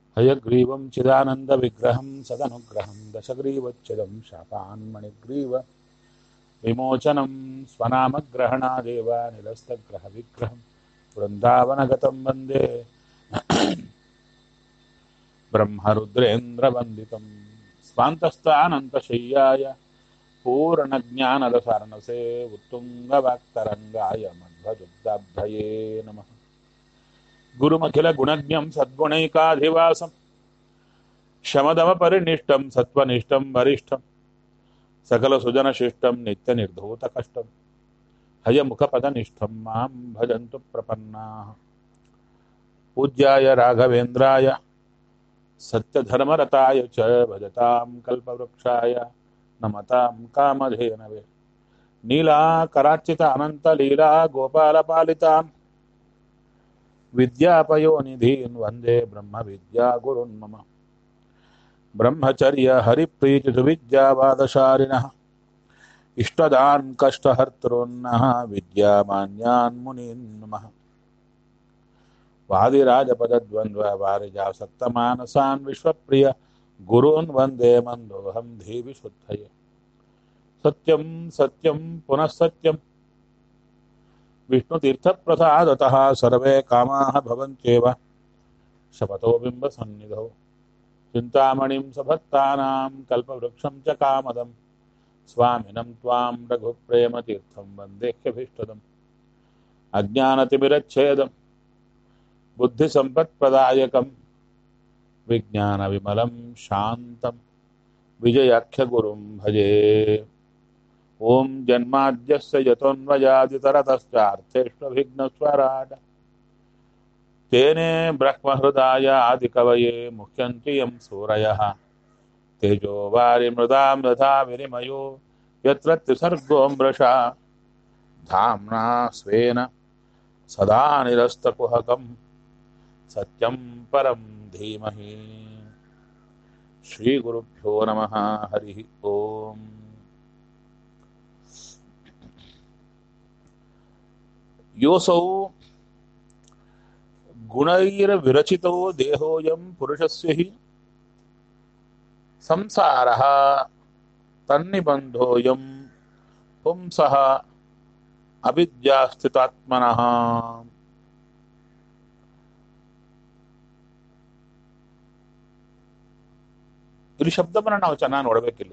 हयग्रीवं चिदानन्दविग्रहं सदनुग्रहं दशग्रीवच्छिदं शापान्मणिग्रीव विमोचनं स्वनामग्रहणादेव निरस्तग्रहविग्रहं वृन्दावनगतं वन्दे ब्रह्मरुद्रेन्द्रवन्दितं स्वान्तस्थानन्तशय्याय पूर्णज्ञानरसारणसे उत्तुङ्गवाक्तरङ्गाय मध्वजुग्धाब्धये नमः। गुरुमखिलगुणज्ञं सद्गुणैकाधिवासं शमदमपरिनिष्टं सत्त्वनिष्ठं वरिष्ठं सकलसुजनशिष्टं नित्यनिर्धूतकष्टं हयमुखपदनिष्ठं मां भजन्तु प्रपन्नाः। पूज्याय राघवेन्द्राय सत्यधर्मरताय च भजतां कल्पवृक्षाय नमतां कामधेनवे नीलाकरार्चित अनन्तलीला गोपालपालितां विद्यापयोनिधीन् वन्दे ब्रह्मविद्यागुरुन् मम। ब्रह्मचर्य हरिप्रीतिसुविद्यावादशालिनः इष्टदान् कष्टहर्तॄन्नः विद्यामान्यान् मुनीन् नमः। वादिराजपदद्वन्द्ववारिजासक्तमानसान् विश्वप्रिय गुरून् वन्दे मन्दोऽहं धीवि शुद्धये। सत्यं सत्यं पुनः सत्यं विष्णुतीर्थप्रसादतः सर्वे कामाः भवन्त्येव शपथो बिम्बसन्निधौ चिन्तामणिं सभक्तानां कल्पवृक्षं च कामदं स्वामिनं त्वां रघुप्रेमतीर्थं वन्देह्यभीष्टदम्। अज्ञानतिमिरच्छेदं बुद्धिसम्पत्प्रदायकं विज्ञानविमलं शान्तं विजयाख्यगुरुं भजे। ॐ जन्माद्यस्य यतोऽन्वयादितरतश्चार्थेष्वभिघ्नस्वराट तेने ब्रह्महृदाय आदिकवये मुह्यन्ति यं सूरयः तेजो वारिमृदां यथा विनिमयो यत्र त्रिसर्गो मृषा धाम्ना स्वेन सदा निरस्तकुहकं सत्यं परं धीमहि। श्रीगुरुभ्यो नमः। हरिः ओम्। योऽसौ गुणैर्विरचितो देहोऽयं पुरुषस्य हि संसारः तन्निबन्धोऽयं पुंसः ಅವಿದ್ಯಾಸ್ಥಿತಾತ್ಮನಃ. ಇಲ್ಲಿ ಶಬ್ದವನ್ನು ನಾವು ಚೆನ್ನಾಗಿ ನೋಡಬೇಕಿಲ್ಲಿ.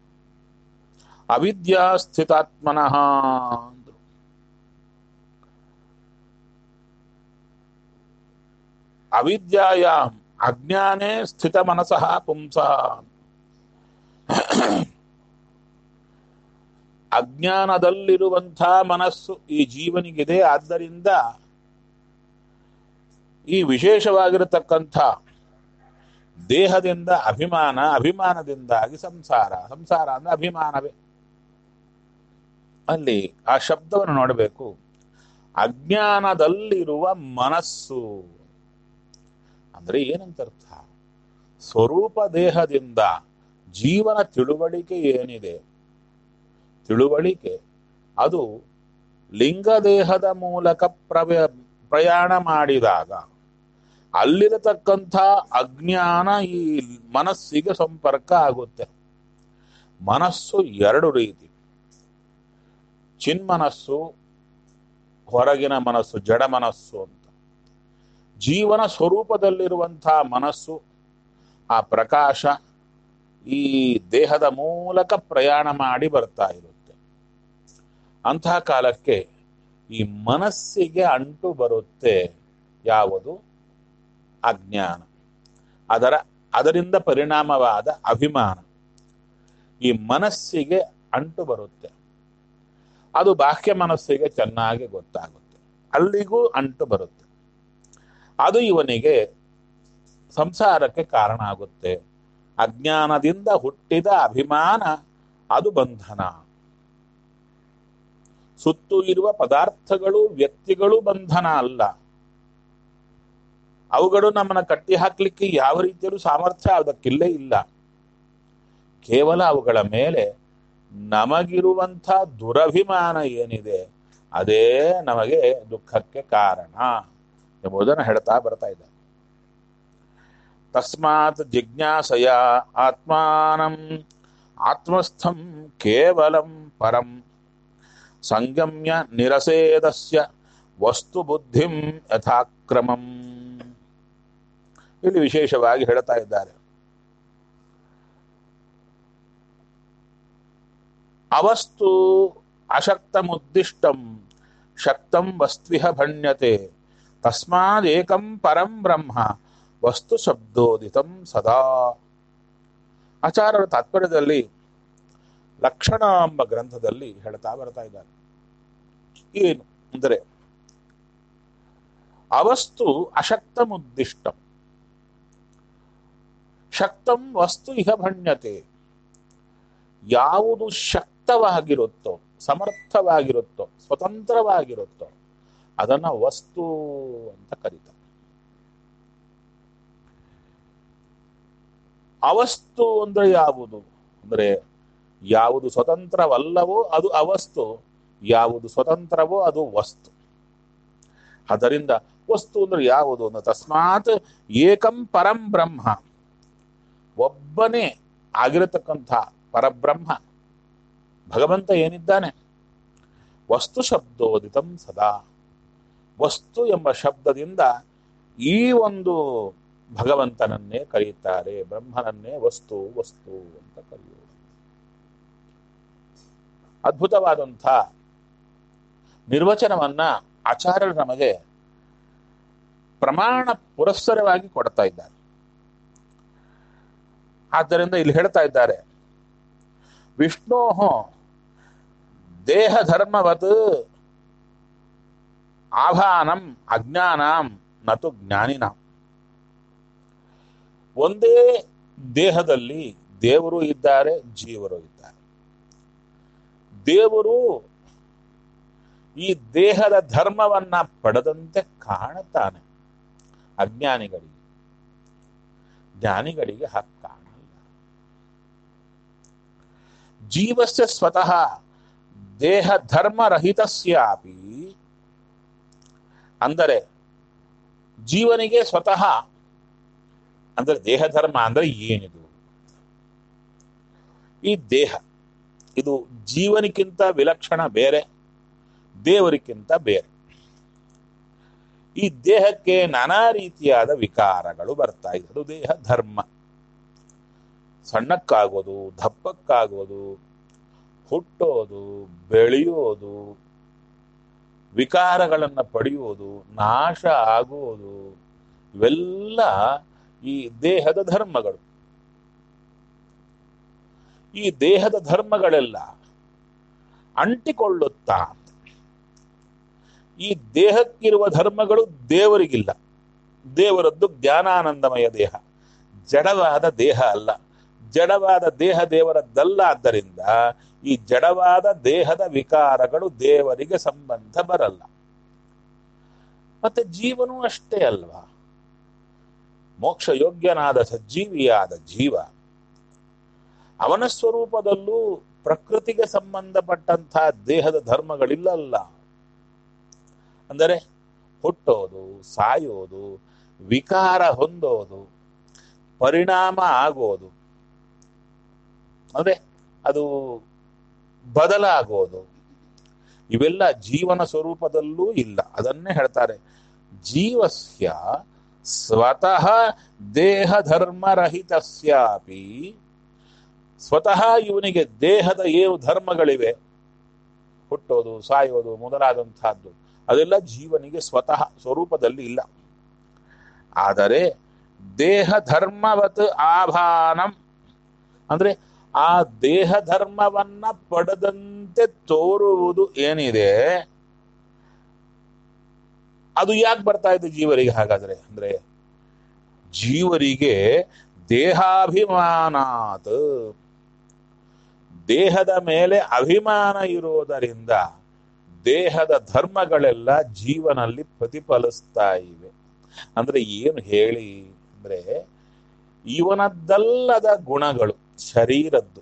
ಅವಿದ್ಯಾಸ್ಥಿತಾತ್ಮನಃ ಅಂದ್ರು. ಅವಿದ್ಯಾಯಾಂ ಅಜ್ಞಾನೇ ಸ್ಥಿತ ಮನಸಃ ಪುಂಸಃ. ಅಜ್ಞಾನದಲ್ಲಿರುವಂಥ ಮನಸ್ಸು ಈ ಜೀವನಿಗಿದೆ. ಆದ್ದರಿಂದ ಈ ವಿಶೇಷವಾಗಿರತಕ್ಕಂಥ ದೇಹದಿಂದ ಅಭಿಮಾನ, ಅಭಿಮಾನದಿಂದಾಗಿ ಸಂಸಾರ, ಸಂಸಾರ ಅಂದ್ರೆ ಅಭಿಮಾನವೇ. ಅಲ್ಲಿ ಆ ಶಬ್ದವನ್ನು ನೋಡಬೇಕು. ಅಜ್ಞಾನದಲ್ಲಿರುವ ಮನಸ್ಸು ಅಂದ್ರೆ ಏನಂತ ಅರ್ಥ? ಸ್ವರೂಪ ದೇಹದಿಂದ ಜೀವನ ತಿಳುವಳಿಕೆ ಏನಿದೆ, ತಿಳುವಳಿಕೆ ಅದು ಲಿಂಗದೇಹದ ಮೂಲಕ ಪ್ರಯಾಣ ಮಾಡಿದಾಗ ಅಲ್ಲಿರತಕ್ಕಂಥ ಅಜ್ಞಾನ ಈ ಮನಸ್ಸಿಗೆ ಸಂಪರ್ಕ ಆಗುತ್ತೆ. ಮನಸ್ಸು ಎರಡು ರೀತಿ: ಚಿನ್ಮನಸ್ಸು, ಹೊರಗಿನ ಮನಸ್ಸು, ಜಡ ಮನಸ್ಸು ಅಂತ. ಜೀವನ ಸ್ವರೂಪದಲ್ಲಿರುವಂಥ ಮನಸ್ಸು, ಆ ಪ್ರಕಾಶ ಈ ದೇಹದ ಮೂಲಕ ಪ್ರಯಾಣ ಮಾಡಿ ಬರ್ತಾ ಇರುತ್ತೆ. ಅಂತಹ ಕಾಲಕ್ಕೆ ಈ ಮನಸ್ಸಿಗೆ ಅಂಟು ಬರುತ್ತೆ ಯಾವುದು? ಅಜ್ಞಾನ. ಅದರಿಂದ ಪರಿಣಾಮವಾದ ಅಭಿಮಾನ ಈ ಮನಸ್ಸಿಗೆ ಅಂಟು ಬರುತ್ತೆ. ಅದು ಬಾಹ್ಯ ಮನಸ್ಸಿಗೆ ಚೆನ್ನಾಗಿ ಗೊತ್ತಾಗುತ್ತೆ, ಅಲ್ಲಿಗೂ ಅಂಟು ಬರುತ್ತೆ. ಅದು ಇವನಿಗೆ ಸಂಸಾರಕ್ಕೆ ಕಾರಣ ಆಗುತ್ತೆ. ಅಜ್ಞಾನದಿಂದ ಹುಟ್ಟಿದ ಅಭಿಮಾನ ಅದು ಬಂಧನ. ಸುತ್ತು ಇರುವ ಪದಾರ್ಥಗಳು, ವ್ಯಕ್ತಿಗಳು ಬಂಧನ ಅಲ್ಲ. ಅವುಗಳು ನಮ್ಮನ್ನ ಕಟ್ಟಿ ಹಾಕ್ಲಿಕ್ಕೆ ಯಾವ ರೀತಿಯಲ್ಲೂ ಸಾಮರ್ಥ್ಯ ಅದಕ್ಕಿಲ್ಲೇ ಇಲ್ಲ. ಕೇವಲ ಅವುಗಳ ಮೇಲೆ ನಮಗಿರುವಂಥ ದುರಭಿಮಾನ ಏನಿದೆ ಅದೇ ನಮಗೆ ದುಃಖಕ್ಕೆ ಕಾರಣ ಎಂಬುದನ್ನು ಹೇಳ್ತಾ ಬರ್ತಾ ಇದ್ದಾರೆ. ತಸ್ಮಾತ್ ಜಿಜ್ಞಾಸಯ ಆತ್ಮಾನಂ ಆತ್ಮಸ್ಥಂ ಕೇವಲಂ ಪರಂ ಸಂಗಮ್ಯ ನಿರಸೇದಸ್ಯ ವಸ್ತು ಬುದ್ಧಿಂ ಯಥಾಕ್ರಮಂ. ಇಲ್ಲಿ ವಿಶೇಷವಾಗಿ ಹೇಳ್ತಾ ಇದ್ದಾರೆ, ಅವಸ್ತು ಅಶಕ್ತಮುದ್ದಿಷ್ಟಂ ಶಕ್ತಂ ವಸ್ತ್ವಿಹ ಭಣ್ಯತೆ ತಸ್ಮಾದೇಕಂ ಪರಂ ಬ್ರಹ್ಮ ವಸ್ತು ಶಬ್ದೋದಿತಂ ಸದಾ. ಆಚಾರ್ಯರ ತಾತ್ಪರ್ಯದಲ್ಲಿ ಲಕ್ಷಣ ಎಂಬ ಗ್ರಂಥದಲ್ಲಿ ಹೇಳ್ತಾ ಬರ್ತಾ ಇದ್ದಾರೆ, ಏನು ಅಂದರೆ ಅವಸ್ತು ಅಶಕ್ತಮುದ್ದಿಷ್ಟಂ ಶಕ್ತಂ ವಸ್ತು ಇಹ ಭಣ್ಯತೆ. ಯಾವುದು ಶಕ್ತವಾಗಿರುತ್ತೋ, ಸಮರ್ಥವಾಗಿರುತ್ತೋ, ಸ್ವತಂತ್ರವಾಗಿರುತ್ತೋ ಅದನ್ನ ವಸ್ತು ಅಂತ ಕರೀತಾರೆ. ಅವಸ್ತು ಅಂದ್ರೆ ಯಾವುದು ಅಂದ್ರೆ ಯಾವುದು ಸ್ವತಂತ್ರವಲ್ಲವೋ ಅದು ಅವಸ್ತು, ಯಾವುದು ಸ್ವತಂತ್ರವೋ ಅದು ವಸ್ತು. ಆದ್ದರಿಂದ ವಸ್ತು ಅಂದ್ರೆ ಯಾವುದು ಅಂದ್ರೆ ತಸ್ಮಾತ್ ಏಕಂ ಪರಂ ಬ್ರಹ್ಮ, ಒಬ್ಬನೇ ಆಗಿರತಕ್ಕಂಥ ಪರಬ್ರಹ್ಮ ಭಗವಂತ ಏನಿದ್ದಾನೆ, ವಸ್ತು ಶಬ್ದೋದಿತಂ ಸದಾ. ವಸ್ತು ಎಂಬ ಶಬ್ದದಿಂದ ಈ ಒಂದು ಭಗವಂತನನ್ನೇ ಕರೆಯುತ್ತಾರೆ, ಬ್ರಹ್ಮನನ್ನೇ ವಸ್ತು ವಸ್ತು ಅಂತ ಕರೆಯುವುದು. ಅದ್ಭುತವಾದಂಥ ನಿರ್ವಚನವನ್ನ ಆಚಾರ್ಯರು ನಮಗೆ ಪ್ರಮಾಣ ಪುರಸ್ಸರವಾಗಿ ಕೊಡ್ತಾ ಇದ್ದಾರೆ. ಆದ್ದರಿಂದ ಇಲ್ಲಿ ಹೇಳ್ತಾ ಇದ್ದಾರೆ, ವಿಷ್ಣೋ ದೇಹ ಧರ್ಮವತ್ ಆಭಾನಂ ಅಜ್ಞಾನಾಂ ನತು ಜ್ಞಾನಿನಾಂ. ಒಂದೇ ದೇಹದಲ್ಲಿ ದೇವರು ಇದ್ದಾರೆ, ಜೀವರು ಇದ್ದಾರೆ. ದೇವರು ಈ ದೇಹದ ಧರ್ಮವನ್ನ ಪಡೆದಂತೆ ಕಾಣುತ್ತಾನೆ ಅಜ್ಞಾನಿಗಳಿಗೆ, ಜ್ಞಾನಿಗಳಿಗೆ ಹಾಗೆ ಕಾಣಲ್ಲ. ಜೀವಸ್ಯ ಸ್ವತಃ ದೇಹ ಧರ್ಮರಹಿತಸ್ಯಾಪಿ, ಅಂದರೆ ಜೀವನಿಗೆ ಸ್ವತಃ ಅಂದ್ರೆ ದೇಹ ಧರ್ಮ ಅಂದ್ರೆ ಏನಿದು? ಈ ದೇಹ ಇದು ಜೀವನಿಗಿಂತ ವಿಲಕ್ಷಣ ಬೇರೆ, ದೇವರಿಗಿಂತ ಬೇರೆ. ಈ ದೇಹಕ್ಕೆ ನಾನಾ ರೀತಿಯಾದ ವಿಕಾರಗಳು ಬರ್ತಾ ಇದೆ, ಅದು ದೇಹ ಧರ್ಮ. ಸಣ್ಣಕ್ಕಾಗೋದು, ದಪ್ಪಕ್ಕಾಗೋದು, ಹುಟ್ಟೋದು, ಬೆಳೆಯೋದು, ವಿಕಾರಗಳನ್ನು ಪಡೆಯುವುದು, ನಾಶ ಆಗುವುದು, ಇವೆಲ್ಲ ಈ ದೇಹದ ಧರ್ಮಗಳು. ಈ ದೇಹದ ಧರ್ಮಗಳೆಲ್ಲ ಅಂಟಿಕೊಳ್ಳುತ್ತಾ, ಈ ದೇಹಕ್ಕಿರುವ ಧರ್ಮಗಳು ದೇವರಿಗಿಲ್ಲ. ದೇವರದ್ದು ಜ್ಞಾನಾನಂದಮಯ ದೇಹ, ಜಡವಾದ ದೇಹ ಅಲ್ಲ. ಜಡವಾದ ದೇಹ ದೇವರದ್ದಲ್ಲ. ಆದ್ದರಿಂದ ಈ ಜಡವಾದ ದೇಹದ ವಿಕಾರಗಳು ದೇವರಿಗೆ ಸಂಬಂಧ ಬರಲ್ಲ. ಮತ್ತೆ ಜೀವನೂ ಅಷ್ಟೇ ಅಲ್ವಾ, ಮೋಕ್ಷ ಯೋಗ್ಯನಾದ ಸಜ್ಜೀವಿಯಾದ ಜೀವ ಅವನ ಸ್ವರೂಪದಲ್ಲೂ ಪ್ರಕೃತಿಗೆ ಸಂಬಂಧಪಟ್ಟಂತಹ ದೇಹದ ಧರ್ಮಗಳಿಲ್ಲಲ್ಲ. ಅಂದರೆ ಹುಟ್ಟೋದು, ಸಾಯೋದು, ವಿಕಾರ ಹೊಂದೋದು, ಪರಿಣಾಮ ಆಗೋದು, ಅಂದ್ರೆ ಅದು ಬದಲಾಗೋದು, ಇವೆಲ್ಲ ಜೀವನ ಸ್ವರೂಪದಲ್ಲೂ ಇಲ್ಲ. ಅದನ್ನೇ ಹೇಳ್ತಾರೆ, ಜೀವಸ್ಯ ಸ್ವತಃ ದೇಹ ಧರ್ಮರಹಿತಸ್ಯಾಪಿ. ಸ್ವತಃ ಇವನಿಗೆ ದೇಹದ ಏನು ಧರ್ಮಗಳಿವೆ, ಹುಟ್ಟೋದು, ಸಾಯೋದು ಮೊದಲಾದಂತಹದ್ದು, ಅದೆಲ್ಲ ಜೀವನಿಗೆ ಸ್ವತಃ ಸ್ವರೂಪದಲ್ಲಿ ಇಲ್ಲ. ಆದರೆ ದೇಹ ಧರ್ಮವತ್ ಆಭಾನಂ, ಅಂದ್ರೆ ಆ ದೇಹ ಧರ್ಮವನ್ನ ಪಡೆದಂತೆ ತೋರುವುದು ಏನಿದೆ, ಅದು ಯಾಕೆ ಬರ್ತಾ ಇದೆ ಜೀವರಿಗೆ? ಹಾಗಾದ್ರೆ ಅಂದ್ರೆ ಜೀವರಿಗೆ ದೇಹಾಭಿಮಾನಾತ್, ದೇಹದ ಮೇಲೆ ಅಭಿಮಾನ ಇರೋದರಿಂದ ದೇಹದ ಧರ್ಮಗಳೆಲ್ಲ ಜೀವನಲ್ಲಿ ಪ್ರತಿಫಲಿಸ್ತಾ ಇವೆ. ಅಂದ್ರೆ ಏನು ಹೇಳಿ ಅಂದ್ರೆ, ಇವನದ್ದಲ್ಲದ ಗುಣಗಳು ಶರೀರದ್ದು.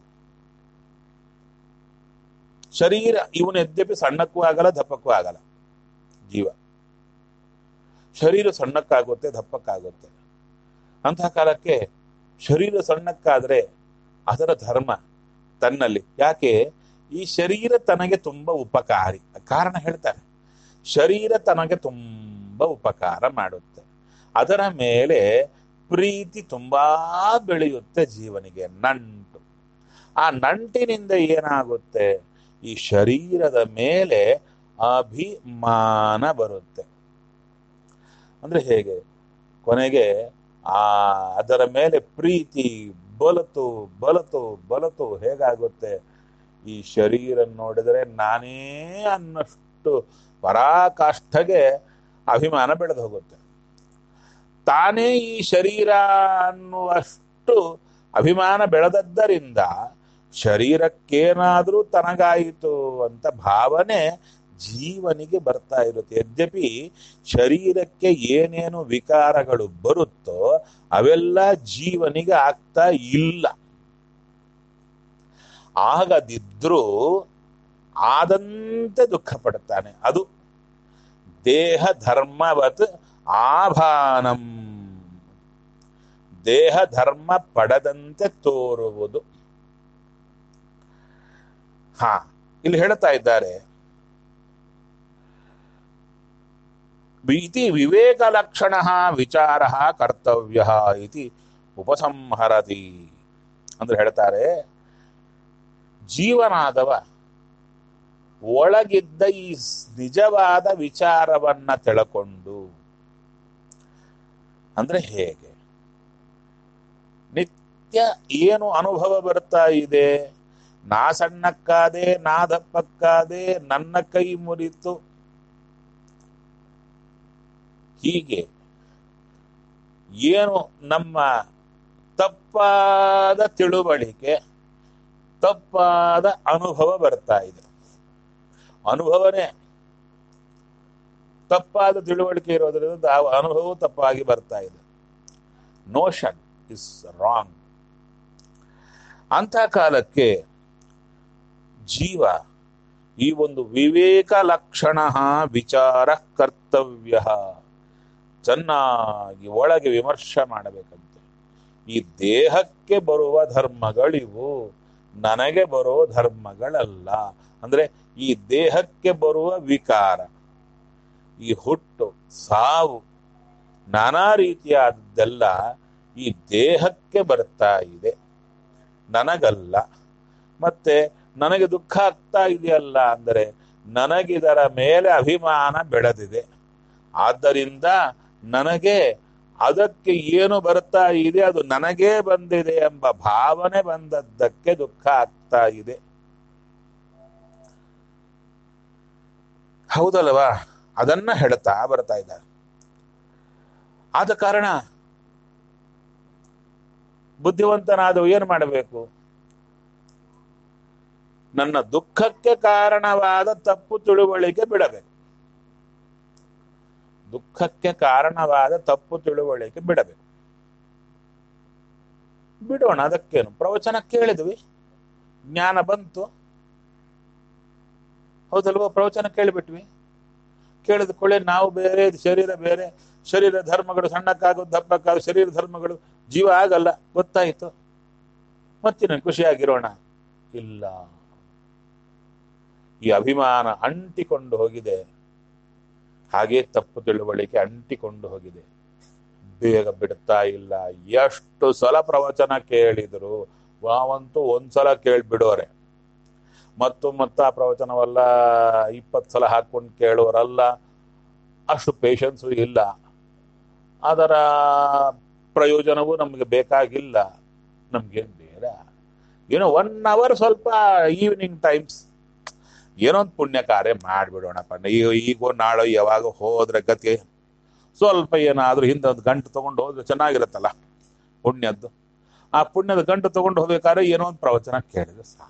ಶರೀರ ಇವನು ಯದ್ಯಪಿ ಸಣ್ಣಕ್ಕೂ ಆಗಲ್ಲ, ದಪ್ಪಕ್ಕೂ ಆಗಲ್ಲ. ಜೀವ ಶರೀರ ಸಣ್ಣಕ್ಕಾಗುತ್ತೆ, ದಪ್ಪಕ್ಕಾಗುತ್ತೆ. ಅಂತಹ ಕಾಲಕ್ಕೆ ಶರೀರ ಸಣ್ಣಕ್ಕಾದ್ರೆ ಅದರ ಧರ್ಮ ತನ್ನಲ್ಲಿ ಯಾಕೆ ಈ ಶರೀರ ತನಗೆ ತುಂಬಾ ಉಪಕಾರಿ ಕಾರಣ ಹೇಳ್ತಾರೆ. ಶರೀರ ತನಗೆ ತುಂಬಾ ಉಪಕಾರ ಮಾಡುತ್ತೆ, ಅದರ ಮೇಲೆ ಪ್ರೀತಿ ತುಂಬಾ ಬೆಳೆಯುತ್ತೆ ಜೀವನಿಗೆ, ನಂಟು. ಆ ನಂಟಿನಿಂದ ಏನಾಗುತ್ತೆ, ಈ ಶರೀರದ ಮೇಲೆ ಅಭಿಮಾನ ಬರುತ್ತೆ. ಅಂದ್ರೆ ಹೇಗೆ, ಕೊನೆಗೆ ಅದರ ಮೇಲೆ ಪ್ರೀತಿ ಬಲತು ಬಲತು ಬಲತು ಹೇಗಾಗುತ್ತೆ, ಈ ಶರೀರ ನೋಡಿದರೆ ನಾನೇ ಅನ್ನಷ್ಟು ಪರಾಕಾಷ್ಠಗೆ ಅಭಿಮಾನ ಬೆಳೆದು ಹೋಗುತ್ತೆ. ತಾನೇ ಈ ಶರೀರ ಅನ್ನುವಷ್ಟು ಅಭಿಮಾನ ಬೆಳೆದದ್ದರಿಂದ ಶರೀರಕ್ಕೇನಾದ್ರೂ ತನಗಾಯಿತು ಅಂತ ಭಾವನೆ ಜೀವನಿಗೆ ಬರ್ತಾ ಇರುತ್ತೆ. ಯದ್ಯಪಿ ಶರೀರಕ್ಕೆ ಏನೇನು ವಿಕಾರಗಳು ಬರುತ್ತೋ ಅವೆಲ್ಲ ಜೀವನಿಗೆ ಆಗ್ತಾ ಇಲ್ಲ. ಆಗದಿದ್ರೂ ಆದಂತೆ ದುಃಖ ಪಡುತ್ತಾನೆ. ಅದು ದೇಹ ಧರ್ಮವತ್ ಆಭಾನಂ, ದೇಹ ಧರ್ಮ ಪಡೆದಂತೆ ತೋರುವುದು. ಇಲ್ಲಿ ಹೇಳ್ತಾ ಇದ್ದಾರೆ, ಇತಿ ವಿವೇಕ ಲಕ್ಷಣ ವಿಚಾರ ಕರ್ತವ್ಯ ಇತಿ ಉಪಸಂಹರತಿ. ಅಂದ್ರೆ ಹೇಳ್ತಾರೆ, ಜೀವನಾದವ ಒಳಗಿದ್ದ ಈ ನಿಜವಾದ ವಿಚಾರವನ್ನ ತಿಳ್ಕೊಂಡು, ಅಂದ್ರೆ ಹೇಗೆ, ನಿತ್ಯ ಏನು ಅನುಭವ ಬರ್ತಾ ಇದೆ, ನಾ ಸಣ್ಣಕ್ಕಾದೆ, ನಾ ದಪ್ಪಕ್ಕಾದೆ, ನನ್ನ ಕೈ ಮುರಿತು, ಹೀಗೆ ಏನು ನಮ್ಮ ತಪ್ಪಾದ ತಿಳುವಳಿಕೆ, ತಪ್ಪಾದ ಅನುಭವ ಬರ್ತಾ ಇದೆ. ಅನುಭವನೇ ತಪ್ಪಾದ ತಿಳುವಳಿಕೆ ಇರೋದ್ರಿಂದ ಆ ಅನುಭವ ತಪ್ಪಾಗಿ ಬರ್ತಾ ಇದೆ. Notion is wrong. ಅಂತ ಕಾಲಕ್ಕೆ ಜೀವ ಈ ಒಂದು ವಿವೇಕ ಲಕ್ಷಣ ವಿಚಾರ ಕರ್ತವ್ಯ ಚೆನ್ನಾಗಿ ಒಳಗೆ ವಿಮರ್ಶೆ ಮಾಡಬೇಕಂತೆ. ಈ ದೇಹಕ್ಕೆ ಬರುವ ಧರ್ಮಗಳಿವು, ನನಗೆ ಬರೋ ಧರ್ಮಗಳಲ್ಲ. ಅಂದ್ರೆ ಈ ದೇಹಕ್ಕೆ ಬರುವ ವಿಕಾರ, ಈ ಹುಟ್ಟು ಸಾವು, ನಾನಾ ರೀತಿಯಾದ್ದೆಲ್ಲ ಈ ದೇಹಕ್ಕೆ ಬರ್ತಾ ಇದೆ, ನನಗಲ್ಲ. ಮತ್ತೆ ನನಗೆ ದುಃಖ ಆಗ್ತಾ ಇದೆಯಲ್ಲ ಅಂದರೆ ನನಗಿದರ ಮೇಲೆ ಅಭಿಮಾನ ಬೆಳೆದಿದೆ. ಆದ್ದರಿಂದ ನನಗೆ ಅದಕ್ಕೆ ಏನು ಬರ್ತಾ ಇದೆ ಅದು ನನಗೇ ಬಂದಿದೆ ಎಂಬ ಭಾವನೆ ಬಂದದ್ದಕ್ಕೆ ದುಃಖ ಆಗ್ತಾ ಇದೆ. ಹೌದಲ್ವಾ? ಅದನ್ನ ಹೇಳ್ತಾ ಬರ್ತಾ ಇದ್ದಾರೆ. ಆದ ಕಾರಣ ಬುದ್ಧಿವಂತನಾದವು ಏನು ಮಾಡಬೇಕು, ನನ್ನ ದುಃಖಕ್ಕೆ ಕಾರಣವಾದ ತಪ್ಪು ತಿಳುವಳಿಕೆ ಬಿಡಬೇಕು. ದುಃಖಕ್ಕೆ ಕಾರಣವಾದ ತಪ್ಪು ತಿಳುವಳಿಕೆ ಬಿಡಬೇಕು. ಬಿಡೋಣ, ಅದಕ್ಕೇನು, ಪ್ರವಚನ ಕೇಳಿದ್ವಿ, ಜ್ಞಾನ ಬಂತು, ಹೌದಲ್ವ? ಪ್ರವಚನ ಕೇಳಿಬಿಟ್ವಿ, ಕೇಳಿದ ಕೊಳ್ಳೆ ನಾವು ಬೇರೆ, ಶರೀರ ಬೇರೆ, ಶರೀರ ಧರ್ಮಗಳು ಸಣ್ಣಕ್ಕಾಗೋದು ದಪ್ಪಕ್ಕಾಗ, ಶರೀರ ಧರ್ಮಗಳು ಜೀವ ಆಗಲ್ಲ, ಗೊತ್ತಾಯಿತು, ಮತ್ತಿನ ಖುಷಿಯಾಗಿರೋಣ. ಇಲ್ಲ, ಈ ಅಭಿಮಾನ ಅಂಟಿಕೊಂಡು ಹೋಗಿದೆ, ಹಾಗೆ ತಪ್ಪು ತಿಳುವಳಿಕೆ ಅಂಟಿಕೊಂಡು ಹೋಗಿದೆ, ಬೇಗ ಬಿಡ್ತಾ ಇಲ್ಲ. ಎಷ್ಟು ಸಲ ಪ್ರವಚನ ಕೇಳಿದ್ರು, ವಾವಂತೂ ಒಂದ್ಸಲ ಕೇಳ್ಬಿಡೋರೆ, ಮತ್ತು ಆ ಪ್ರವಚನವಲ್ಲ 20 ಸಲ ಹಾಕೊಂಡು ಕೇಳೋರಲ್ಲ, ಅಷ್ಟು ಪೇಷನ್ಸು ಇಲ್ಲ, ಅದರ ಪ್ರಯೋಜನವೂ ನಮ್ಗೆ ಬೇಕಾಗಿಲ್ಲ. ನಮ್ಗೇನು ಬೇಡ, ಏನೋ 1 hour ಸ್ವಲ್ಪ ಈವ್ನಿಂಗ್ ಟೈಮ್ಸ್ ಏನೋ ಒಂದು ಪುಣ್ಯ ಕಾರ್ಯ ಮಾಡಿಬಿಡೋಣಪ್ಪ. ಈಗೋ ನಾಳೋ ಯಾವಾಗ ಹೋದ್ರೆ ಗತಿ, ಸ್ವಲ್ಪ ಏನಾದ್ರೂ ಹಿಂದೆ ಒಂದು ಗಂಟು ತಗೊಂಡು ಹೋದ್ರೆ ಚೆನ್ನಾಗಿರುತ್ತಲ್ಲ ಪುಣ್ಯದ್ದು. ಆ ಪುಣ್ಯದ ಗಂಟು ತಗೊಂಡು ಹೋಗ್ಬೇಕಾದ್ರೆ ಏನೋ ಒಂದು ಪ್ರವಚನ ಕೇಳಿದ್ರೆ ಸಾಕು.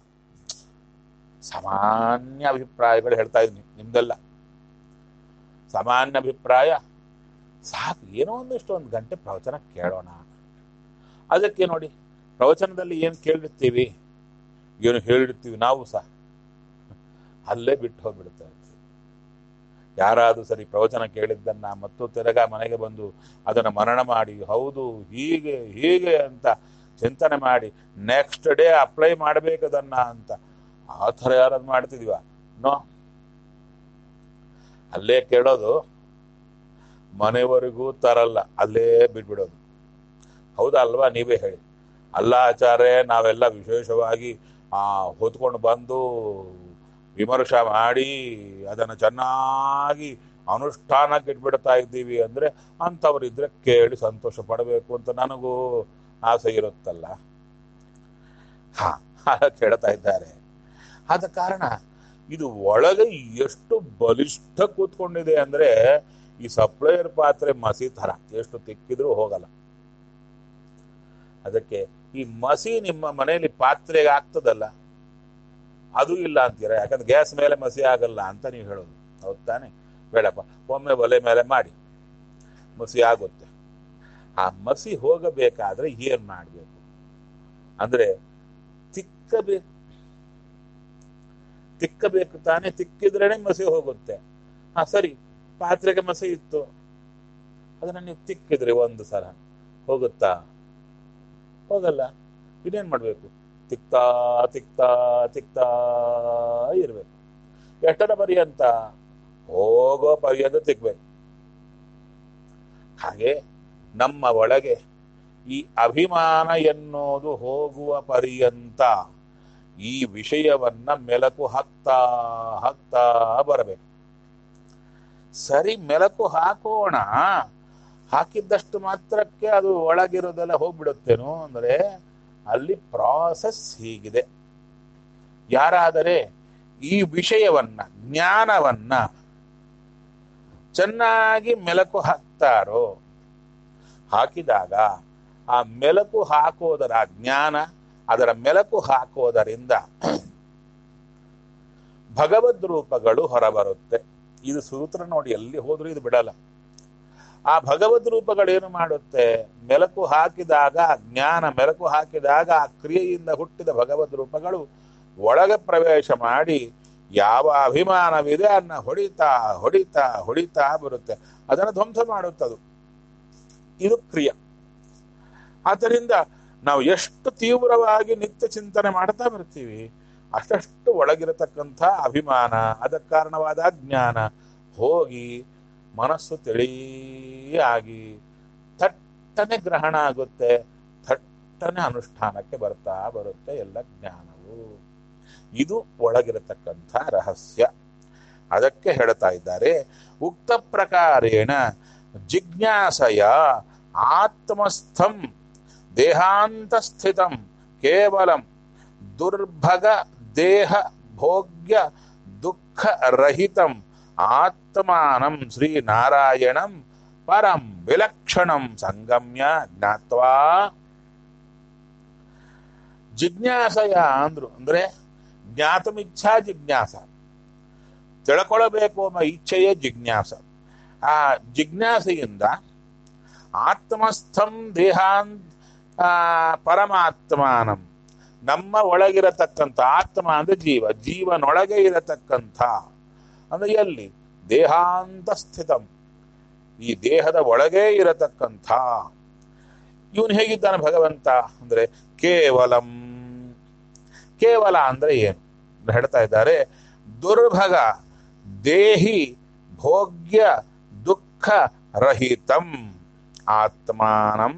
ಸಾಮಾನ್ಯ ಅಭಿಪ್ರಾಯಗಳು ಹೇಳ್ತಾ ಇದ್ದೀನಿ, ನಿಮ್ದೆಲ್ಲ ಸಾಮಾನ್ಯ ಅಭಿಪ್ರಾಯ. ಸಾಕು, ಏನೋ ಒಂದಿಷ್ಟೊಂದು ಗಂಟೆ ಪ್ರವಚನ ಕೇಳೋಣ. ಅದಕ್ಕೆ ನೋಡಿ, ಪ್ರವಚನದಲ್ಲಿ ಏನು ಕೇಳಿರ್ತೀವಿ, ಏನು ಹೇಳಿರ್ತೀವಿ ನಾವು ಸಹ ಅಲ್ಲೇ ಬಿಟ್ಟು ಹೋಗ್ಬಿಡ್ತಾ ಇರ್ತೀವಿ. ಯಾರಾದರೂ ಸರಿ ಪ್ರವಚನ ಕೇಳಿದ್ದನ್ನ ಮತ್ತು ತಿರಗಾ ಮನೆಗೆ ಬಂದು ಅದನ್ನು ಮನನ ಮಾಡಿ ಹೌದು ಹೀಗೆ ಹೀಗೆ ಅಂತ ಚಿಂತನೆ ಮಾಡಿ ನೆಕ್ಸ್ಟ್ ಡೇ ಅಪ್ಲೈ ಮಾಡಬೇಕದನ್ನ ಅಂತ ಆ ಥರ ಯಾರಾದ್ರು ಮಾಡ್ತಿದೀವ? ನೋ. ಅಲ್ಲೇ ಕೇಳೋದು, ಮನೆವರೆಗೂ ತರಲ್ಲ, ಅಲ್ಲೇ ಬಿಟ್ಬಿಡೋದು. ಹೌದಾ ಅಲ್ವಾ? ನೀವೇ ಹೇಳಿ. ಅಲ್ಲ ಆಚಾರ್ಯ, ನಾವೆಲ್ಲ ವಿಶೇಷವಾಗಿ ಹೊತ್ಕೊಂಡು ಬಂದು ವಿಮರ್ಶೆ ಮಾಡಿ ಅದನ್ನು ಚೆನ್ನಾಗಿ ಅನುಷ್ಠಾನಕ್ಕೆ ಇಟ್ಬಿಡ್ತಾ ಇದ್ದೀವಿ ಅಂದ್ರೆ ಅಂಥವ್ರಿದ್ರೆ ಕೇಳಿ ಸಂತೋಷ ಪಡಬೇಕು ಅಂತ ನನಗೂ ಆಸೆ ಇರುತ್ತಲ್ಲ. ಕೇಳ್ತಾ ಇದ್ದಾರೆ. ಆದ ಕಾರಣ ಇದು ಒಳಗೆ ಎಷ್ಟು ಬಲಿಷ್ಠ ಕೂತ್ಕೊಂಡಿದೆ ಅಂದ್ರೆ ಈ ಸಪ್ಲೈಯರ್ ಪಾತ್ರೆ ಮಸಿ ತರ, ಎಷ್ಟು ತಿಕ್ಕಿದ್ರೂ ಹೋಗಲ್ಲ. ಅದಕ್ಕೆ ಈ ಮಸಿ ನಿಮ್ಮ ಮನೆಯಲ್ಲಿ ಪಾತ್ರೆಗೆ ಆಗ್ತದಲ್ಲ, ಅದು ಇಲ್ಲ ಅಂತೀರ. ಯಾಕಂದ್ರೆ ಗ್ಯಾಸ್ ಮೇಲೆ ಮಸಿ ಆಗಲ್ಲ ಅಂತ ನೀವು ಹೇಳೋದು, ಹೌದ್ ತಾನೆ? ಬೇಡಪ್ಪ, ಒಮ್ಮೆ ಒಲೆ ಮೇಲೆ ಮಾಡಿ, ಮಸಿ ಆಗುತ್ತೆ. ಆ ಮಸಿ ಹೋಗಬೇಕಾದ್ರೆ ಏನ್ ಮಾಡ್ಬೇಕು ಅಂದ್ರೆ ತಿಕ್ಕಬೇಕು. ತಿಕ್ಕಬೇಕು ತಾನೆ, ತಿಕ್ಕಿದ್ರೇನೆ ಮಸಿ ಹೋಗುತ್ತೆ. ಸರಿ, ಪಾತ್ರೆಗೆ ಮಸಿ ಇತ್ತು, ಅದನ್ನ ನೀವು ತಿಕ್ಕಿದ್ರಿ ಒಂದು ಸಲ, ಹೋಗುತ್ತಾ? ಹೋಗಲ್ಲ. ಇನ್ನೇನ್ ಮಾಡ್ಬೇಕು? ತಿಕ್ತಾ ತಿಕ್ತಾ ತಿಕ್ತಾ ಇರ್ಬೇಕು. ಎಷ್ಟರ ಪರ್ಯಂತ? ಹೋಗೋ ಪರ್ಯಂತ ತಿಕ್ಬೇಕು. ಹಾಗೆ ನಮ್ಮ ಒಳಗೆ ಈ ಅಭಿಮಾನ ಎನ್ನುವುದು ಹೋಗುವ ಪರ್ಯಂತ ಈ ವಿಷಯವನ್ನ ಮೆಲಕು ಹಾಕ್ತಾ ಹಾಕ್ತಾ ಬರಬೇಕು. ಸರಿ, ಮೆಲಕು ಹಾಕೋಣ, ಹಾಕಿದ್ದಷ್ಟು ಮಾತ್ರಕ್ಕೆ ಅದು ಒಳಗಿರೋದೆಲ್ಲ ಹೋಗ್ಬಿಡುತ್ತೇನೋ ಅಂದ್ರೆ ಅಲ್ಲಿ ಪ್ರಾಸೆಸ್ ಹೀಗಿದೆ. ಯಾರಾದರೆ ಈ ವಿಷಯವನ್ನ, ಜ್ಞಾನವನ್ನ ಚೆನ್ನಾಗಿ ಮೆಲಕು ಹಾಕ್ತಾರೋ, ಹಾಕಿದಾಗ ಆ ಮೆಲಕು ಹಾಕೋದರ ಜ್ಞಾನ, ಅದರ ಮೆಲಕು ಹಾಕೋದರಿಂದ ಭಗವದ್ ರೂಪಗಳು ಹೊರಬರುತ್ತೆ. ಇದು ಸೂತ್ರ ನೋಡಿ, ಎಲ್ಲಿ ಹೋದ್ರೂ ಇದು ಬಿಡಲ್ಲ. ಆ ಭಗವದ್ ರೂಪಗಳೇನು ಮಾಡುತ್ತೆ? ಮೆಲಕು ಹಾಕಿದಾಗ, ಜ್ಞಾನ ಮೆಲಕು ಹಾಕಿದಾಗ ಆ ಕ್ರಿಯೆಯಿಂದ ಹುಟ್ಟಿದ ಭಗವದ್ ರೂಪಗಳು ಒಳಗೆ ಪ್ರವೇಶ ಮಾಡಿ ಯಾವ ಅಭಿಮಾನವಿದೆ ಅನ್ನ ಹೊಡಿತಾ ಹೊಡಿತಾ ಹೊಡಿತಾ ಬರುತ್ತೆ, ಅದನ್ನು ಧ್ವಂಸ ಮಾಡುತ್ತದು. ಇದು ಕ್ರಿಯೆ. ಆದ್ದರಿಂದ ನಾವು ಎಷ್ಟು ತೀವ್ರವಾಗಿ ನಿತ್ಯ ಚಿಂತನೆ ಮಾಡ್ತಾ ಬರ್ತೀವಿ, ಅಷ್ಟಷ್ಟು ಒಳಗಿರತಕ್ಕಂಥ ಅಭಿಮಾನ, ಅದಕ್ಕೆ ಕಾರಣವಾದ ಜ್ಞಾನ ಹೋಗಿ ಮನಸ್ಸು ತಿಳಿಯಾಗಿ ಥಟ್ಟನೆ ಗ್ರಹಣ ಆಗುತ್ತೆ, ಥಟ್ಟನೆ ಅನುಷ್ಠಾನಕ್ಕೆ ಬರ್ತಾ ಬರುತ್ತೆ ಎಲ್ಲ ಜ್ಞಾನವು. ಇದು ಒಳಗಿರತಕ್ಕಂಥ ರಹಸ್ಯ. ಅದಕ್ಕೆ ಹೇಳ್ತಾ ಇದ್ದಾರೆ, ಉಕ್ತ ಪ್ರಕಾರೇಣ ಜಿಜ್ಞಾಸಯ ಆತ್ಮಸ್ಥಂ ದೇಹಾಂತಸ್ಥಿತಂ ಕೇವಲಂ ದುರ್ಭಗ ದೇಹ ಭೋಗ್ಯ ದುಃಖ ರಹಿತಂ ಆತ್ಮಾನಂ ಶ್ರೀನಾರಾಯಣಂ ಪರಂ ವಿಲಕ್ಷಣಂ ಸಂಗಮ್ಯ ಜ್ಞಾತ್ವಾ. ಜಿಜ್ಞಾಸಯ ಅಂದ್ರು ಅಂದ್ರೆ ಜ್ಞಾತಮಿಚ್ಛಾ ಜಿಜ್ಞಾಸ, ತಿಳ್ಕೊಳ್ಳಬೇಕು ಅನ್ನೋ ಇಚ್ಛೆಯೇ ಜಿಜ್ಞಾಸ. ಆ ಜಿಜ್ಞಾಸೆಯಿಂದ ಆತ್ಮಸ್ಥಂ ದೇಹಾಂತ ಪರಮಾತ್ಮಾನಂ, ನಮ್ಮ ಒಳಗಿರತಕ್ಕಂಥ ಆತ್ಮ ಅಂದ್ರೆ ಜೀವ, ಜೀವನೊಳಗೆ ಇರತಕ್ಕಂಥ ಅಂದ್ರೆ ಎಲ್ಲಿ? ದೇಹಾಂತ ಸ್ಥಿತಂ, ಈ ದೇಹದ ಒಳಗೆ ಇರತಕ್ಕಂಥ ಇವನು ಹೇಗಿದ್ದಾನೆ ಭಗವಂತ ಅಂದ್ರೆ ಕೇವಲಂ. ಕೇವಲ ಅಂದ್ರೆ ಏನು ಹೇಳ್ತಾ ಇದ್ದಾರೆ? ದುರ್ಭಗ ದೇಹಿ ಭೋಗ್ಯ ದುಃಖ ರಹಿತಂ ಆತ್ಮಾನಂ.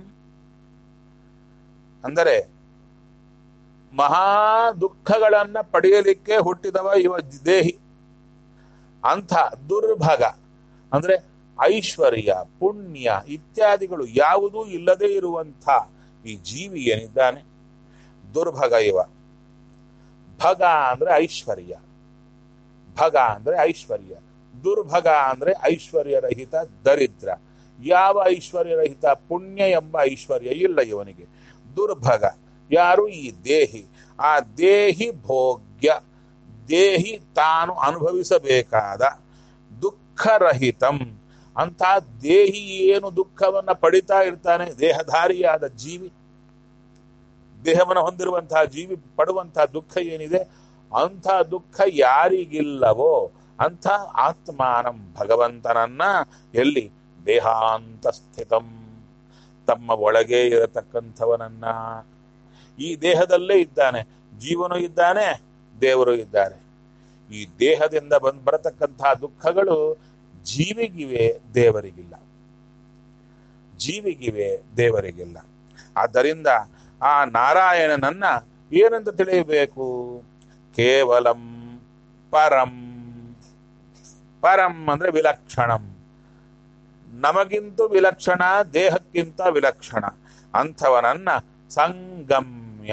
ಅಂದರೆ ಮಹಾ ದುಃಖಗಳನ್ನ ಪಡೆಯಲಿಕ್ಕೆ ಹುಟ್ಟಿದವ ಇವ ದೇಹಿ. ಅಂಥ ದುರ್ಭಗ ಅಂದ್ರೆ ಐಶ್ವರ್ಯ ಪುಣ್ಯ ಇತ್ಯಾದಿಗಳು ಯಾವುದೂ ಇಲ್ಲದೆ ಇರುವಂಥ ಈ ಜೀವಿ ಏನಿದ್ದಾನೆ ದುರ್ಭಗ ಇವ. ಭಗ ಅಂದ್ರೆ ಐಶ್ವರ್ಯ, ಭಗ ಅಂದ್ರೆ ಐಶ್ವರ್ಯ, ದುರ್ಭಗ ಅಂದ್ರೆ ಐಶ್ವರ್ಯರಹಿತ ದರಿದ್ರ. ಯಾವ ಐಶ್ವರ್ಯರಹಿತ? ಪುಣ್ಯ ಎಂಬ ಐಶ್ವರ್ಯ ಇಲ್ಲ ಇವನಿಗೆ. ದುರ್ಭಗ ಯಾರು? ಈ ದೇಹಿ. ಆ ದೇಹಿ ಭೋಗ್ಯ, ದೇಹಿ ತಾನು ಅನುಭವಿಸಬೇಕಾದ ದುಃಖರಹಿತಂ. ಅಂತ ದೇಹಿ ಏನು ದುಃಖವನ್ನ ಪಡಿತಾ ಇರ್ತಾನೆ, ದೇಹಧಾರಿಯಾದ ಜೀವಿ, ದೇಹವನ್ನು ಹೊಂದಿರುವಂತಹ ಜೀವಿ ಪಡುವಂತಹ ದುಃಖ ಏನಿದೆ, ಅಂಥ ದುಃಖ ಯಾರಿಗಿಲ್ಲವೋ ಅಂಥ ಆತ್ಮಾನಂ ಭಗವಂತನನ್ನ ಎಲ್ಲಿ ದೇಹಾಂತ ಸ್ಥಿತಂ ತಮ್ಮ ಒಳಗೆ ಇರತಕ್ಕಂಥವನನ್ನ ಈ ದೇಹದಲ್ಲೇ ಇದ್ದಾನೆ, ಜೀವನು ಇದ್ದಾನೆ, ದೇವರು ಇದ್ದಾರೆ. ಈ ದೇಹದಿಂದ ಬರತಕ್ಕಂತಹ ದುಃಖಗಳು ಜೀವಿಗಿವೆ, ದೇವರಿಗಿಲ್ಲ. ಜೀವಿಗಿವೆ, ದೇವರಿಗಿಲ್ಲ. ಆದ್ದರಿಂದ ಆ ನಾರಾಯಣನನ್ನ ಏನಂತ ತಿಳಿಯಬೇಕು? ಕೇವಲಂ ಪರಂ. ಪರಂ ಅಂದ್ರೆ ವಿಲಕ್ಷಣಂ, ನಮಗಿಂತ ವಿಲಕ್ಷಣ, ದೇಹಕ್ಕಿಂತ ವಿಲಕ್ಷಣ ಅಂಥವನನ್ನ ಸಂಗಮ್ಯ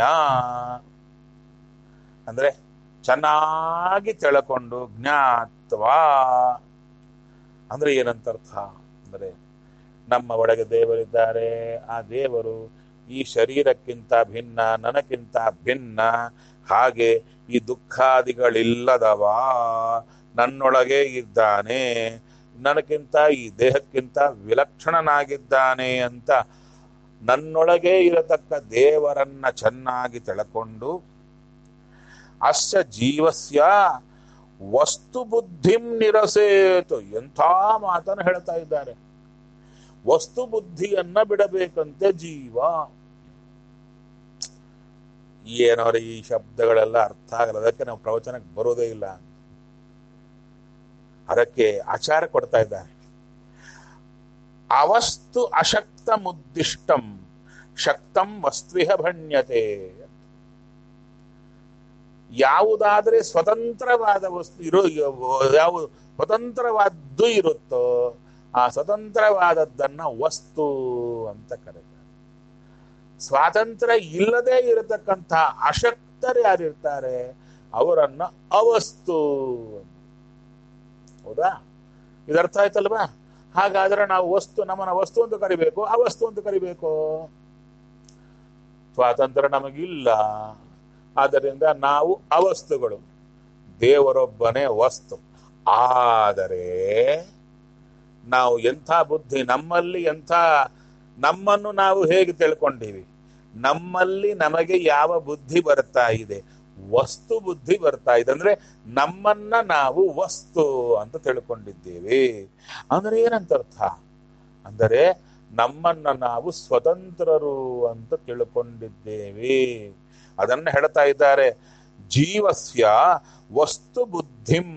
ಅಂದ್ರೆ ಚೆನ್ನಾಗಿ ತಿಳ್ಕೊಂಡು, ಜ್ಞಾತ್ವಾ ಅಂದ್ರೆ ಏನಂತರ್ಥ ಅಂದ್ರೆ ನಮ್ಮ ಒಳಗೆ ದೇವರಿದ್ದಾರೆ, ಆ ದೇವರು ಈ ಶರೀರಕ್ಕಿಂತ ಭಿನ್ನ, ನನಕ್ಕಿಂತ ಭಿನ್ನ, ಹಾಗೆ ಈ ದುಃಖಾದಿಗಳಿಲ್ಲದವ ನನ್ನೊಳಗೆ ಇದ್ದಾನೆ, ನನಗಿಂತ ಈ ದೇಹಕ್ಕಿಂತ ವಿಲಕ್ಷಣನಾಗಿದ್ದಾನೆ ಅಂತ ನನ್ನೊಳಗೆ ಇರತಕ್ಕ ದೇವರನ್ನ ಚೆನ್ನಾಗಿ ತಿಳ್ಕೊಂಡು ಅಸ್ಯ ಜೀವಸ್ಯ ವಸ್ತು ಬುದ್ಧಿಂ ನಿರಸೇತು. ಎಂಥ ಮಾತನ್ನು ಹೇಳ್ತಾ ಇದ್ದಾರೆ. ವಸ್ತು ಬುದ್ಧಿಯನ್ನ ಬಿಡಬೇಕಂತೆ ಜೀವ. ಏನೋರ ಈ ಶಬ್ದಗಳೆಲ್ಲ ಅರ್ಥ ಆಗಲ್ಲ, ಅದಕ್ಕೆ ನಾವು ಪ್ರವಚನಕ್ಕೆ ಬರೋದೇ ಇಲ್ಲ. ಅದಕ್ಕೆ ಆಚಾರ ಕೊಡ್ತಾ ಇದ್ದಾರೆ. ಅವಸ್ತು ಅಶಕ್ತ ಮುದ್ದಿಷ್ಟಂ ಶಕ್ತಂ ವಸ್ತ್ವಿಹ ಭಣ್ಯತೆ. ಯಾವುದಾದ್ರೆ ಸ್ವತಂತ್ರವಾದ ವಸ್ತು ಯಾವುದು ಸ್ವತಂತ್ರವಾದ್ದು ಇರುತ್ತೋ ಆ ಸ್ವತಂತ್ರವಾದದ್ದನ್ನ ವಸ್ತು ಅಂತ ಕರೀತಾರೆ. ಸ್ವಾತಂತ್ರ್ಯ ಇಲ್ಲದೆ ಇರತಕ್ಕಂಥ ಅಶಕ್ತರು ಯಾರಿರ್ತಾರೆ ಅವರನ್ನ ಅವಸ್ತು. ಹೌದಾ? ಇದರ್ಥ ಆಯ್ತಲ್ವಾ? ಹಾಗಾದ್ರೆ ನಾವು ವಸ್ತು, ನಮ್ಮನ್ನ ವಸ್ತು ಅಂತ ಕರಿಬೇಕು, ಅವಸ್ತು ಅಂತ ಕರಿಬೇಕು? ಸ್ವಾತಂತ್ರ್ಯ ನಮಗಿಲ್ಲ, ಆದ್ದರಿಂದ ನಾವು ಅವಸ್ತುಗಳು, ದೇವರೊಬ್ಬನೇ ವಸ್ತು. ಆದರೆ ನಾವು ಎಂಥ ಬುದ್ಧಿ, ನಮ್ಮಲ್ಲಿ ಎಂಥ, ನಮ್ಮನ್ನು ನಾವು ಹೇಗೆ ತಿಳ್ಕೊಂಡಿವಿ, ನಮ್ಮಲ್ಲಿ ನಮಗೆ ಯಾವ ಬುದ್ಧಿ ಬರ್ತಾ ಇದೆ? ವಸ್ತು ಬುದ್ಧಿ ಬರ್ತಾ ಇದೆ. ಅಂದ್ರೆ ನಮ್ಮನ್ನ ನಾವು ವಸ್ತು ಅಂತ ತಿಳ್ಕೊಂಡಿದ್ದೇವೆ. ಅಂದ್ರೆ ಏನಂತ ಅರ್ಥ? ಅಂದರೆ ನಮ್ಮನ್ನ ನಾವು ಸ್ವತಂತ್ರರು ಅಂತ ತಿಳ್ಕೊಂಡಿದ್ದೇವೆ. ಅದನ್ನ ಹೇಳ್ತಾ ಇದ್ದಾರೆ. ಜೀವಸ್ಯ ವಸ್ತು ಬುದ್ಧಿಂ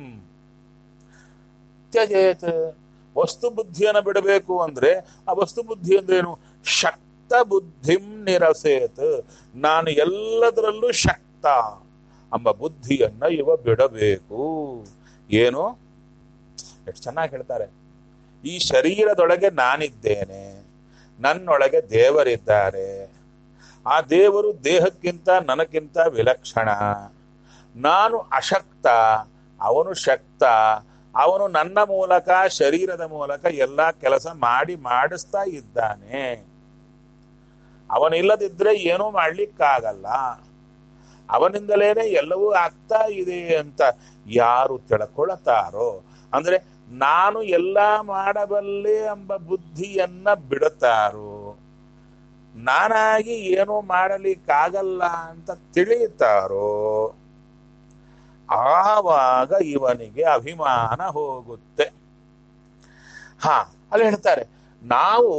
ತ್ಯಜೇತ್. ವಸ್ತು ಬುದ್ಧಿಯನ್ನು ಬಿಡಬೇಕು ಅಂದ್ರೆ ಆ ವಸ್ತು ಬುದ್ಧಿ ಅಂದ್ರೇನು? ಶಕ್ತ ಬುದ್ಧಿಂ ನಿರಸೇತ್. ನಾನು ಎಲ್ಲದರಲ್ಲೂ ಶಕ್ತ ಎಂಬ ಬುದ್ಧಿಯನ್ನ ಇವ ಬಿಡಬೇಕು. ಏನು ಎಷ್ಟು ಚೆನ್ನಾಗಿ ಹೇಳ್ತಾರೆ. ಈ ಶರೀರದೊಳಗೆ ನಾನಿದ್ದೇನೆ, ನನ್ನೊಳಗೆ ದೇವರಿದ್ದಾರೆ. ಆ ದೇವರು ದೇಹಕ್ಕಿಂತ ನನಗಿಂತ ವಿಲಕ್ಷಣ. ನಾನು ಅಶಕ್ತ, ಅವನು ಶಕ್ತ. ಅವನು ನನ್ನ ಮೂಲಕ, ಶರೀರದ ಮೂಲಕ ಎಲ್ಲ ಕೆಲಸ ಮಾಡಿಸ್ತಾ ಇದ್ದಾನೆ. ಅವನಿಲ್ಲದಿದ್ರೆ ಏನೂ ಮಾಡ್ಲಿಕ್ಕಾಗಲ್ಲ. ಅವನಿಂದಲೇನೆ ಎಲ್ಲವೂ ಆಗ್ತಾ ಇದೆ ಅಂತ ಯಾರು ತಿಳ್ಕೊಳ್ತಾರೋ, ಅಂದ್ರೆ ನಾನು ಎಲ್ಲ ಮಾಡಬಲ್ಲೆ ಎಂಬ ಬುದ್ಧಿಯನ್ನ ಬಿಡುತ್ತಾರೋ, ನಾನಾಗಿ ಏನೂ ಮಾಡಲಿಕ್ಕಾಗಲ್ಲ ಅಂತ ತಿಳಿಯುತ್ತಾರೋ, ಆವಾಗ ಇವನಿಗೆ ಅಭಿಮಾನ ಹೋಗುತ್ತೆ. ಅಲ್ಲಿ ಹೇಳ್ತಾರೆ, ನಾವು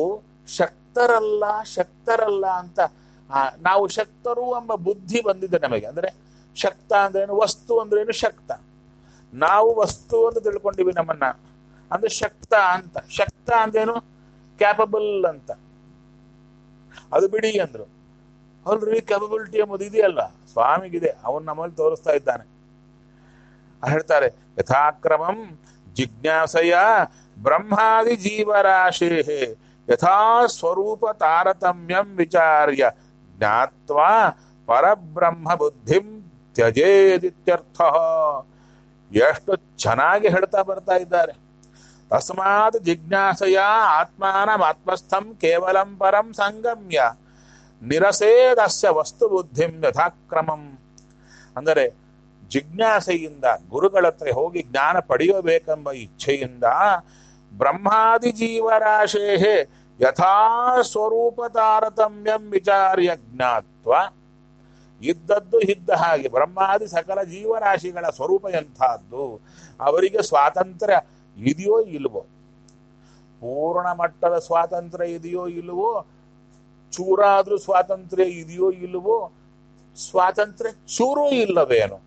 ಶಕ್ತರಲ್ಲ ಅಂತ ನಾವು ಶಕ್ತರು ಎಂಬ ಬುದ್ಧಿ ಬಂದಿದೆ ನಮಗೆ. ಅಂದ್ರೆ ಶಕ್ತ ಅಂದ್ರೇನು? ವಸ್ತು ಅಂದ್ರೇನು? ಶಕ್ತ. ನಾವು ವಸ್ತು ಅಂತ ತಿಳ್ಕೊಂಡಿವಿ ನಮ್ಮನ್ನ, ಅಂದ್ರೆ ಶಕ್ತ ಅಂತ. ಶಕ್ತ ಅಂದ್ರೇನು? ಕ್ಯಾಪಬಲ್ ಅಂತ. ಅದು ಬಿಡಿ ಅಂದ್ರು. ಅಲ್ರಿ, ಕ್ಯಾಪಬಿಲಿಟಿ ಎಂಬುದು ಇದೆಯಲ್ಲ, ಸ್ವಾಮಿಗಿದೆ, ಅವನ್ ನಮ್ಮಲ್ಲಿ ತೋರಿಸ್ತಾ ಇದ್ದಾನೆ. ಹೇಳ್ತಾರೆ, ಯಥಾಕ್ರಮಂ ಜಿಜ್ಞಾಸೆಯ ಬ್ರಹ್ಮಾದಿ ಜೀವರಾಶೇ ಯಥಾ ಸ್ವರೂಪ ತಾರತಮ್ಯಂ ವಿಚಾರ್ಯ ಜ್ಞಾತ್ವಾ ಪರಬ್ರಹ್ಮ ಬುದ್ಧಿಂ ತ್ಯಜೇದಿತ್ಯರ್ಥ. ಎಷ್ಟು ಚೆನ್ನಾಗಿ ಹೇಳ್ತಾ ಬರ್ತಾ ಇದ್ದಾರೆ. ತಸ್ಮಾತ್ ಜಿಜ್ಞಾಸೆಯ ಆತ್ಮಾನಂ ಆತ್ಮಸ್ಥಂ ಕೇವಲಂ ಪರಂ ಸಂಗಮ್ಯ ನಿರಸೇದಸ್ಯ ವಸ್ತು ಬುದ್ಧಿಂ ಯಥಾಕ್ರಮಂ. ಅಂದರೆ ಜಿಜ್ಞಾಸೆಯಿಂದ ಗುರುಗಳ ಹತ್ರ ಹೋಗಿ ಜ್ಞಾನ ಪಡೆಯಬೇಕೆಂಬ ಇಚ್ಛೆಯಿಂದ ಬ್ರಹ್ಮಾದಿ ಜೀವರಾಶೇ ಯಥಾ ಸ್ವರೂಪ ತಾರತಮ್ಯಂ ವಿಚಾರ್ಯ ಜ್ಞಾತ್ವ ಇದ್ದದ್ದು ಇದ್ದ ಹಾಗೆ ಬ್ರಹ್ಮಾದಿ ಸಕಲ ಜೀವರಾಶಿಗಳ ಸ್ವರೂಪ ಎಂಥದ್ದು, ಅವರಿಗೆ ಸ್ವಾತಂತ್ರ್ಯ ಇದೆಯೋ ಇಲ್ವೋ, ಪೂರ್ಣ ಮಟ್ಟದ ಸ್ವಾತಂತ್ರ್ಯ ಇದೆಯೋ ಇಲ್ವೋ, ಚೂರಾದ್ರೂ ಸ್ವಾತಂತ್ರ್ಯ ಇದೆಯೋ ಇಲ್ವೋ, ಸ್ವಾತಂತ್ರ್ಯ ಚೂರೂ ಇಲ್ಲವೇನು,